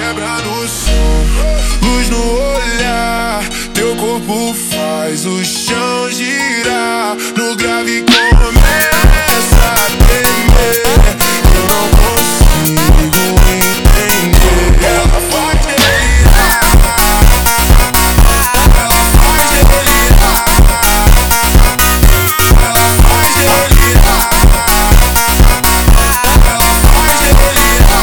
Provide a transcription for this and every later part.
quebra no som, luz no olhar. Teu corpo faz o chão girar. No grave começa a tremer. Eu não consigo entender. Ela faz delirar. Ela faz delirar. Ela faz delirar. Ela faz delirar.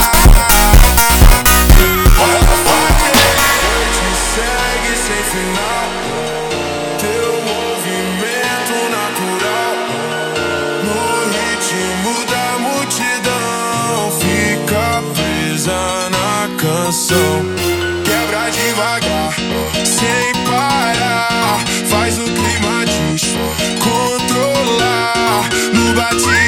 Ela faz delirar. Te segue sem final. Teu movimento natural. No ritmo da multidão. Fica presa na canção. Quebra devagar, sem parar. Faz o clima descontrolar. No bate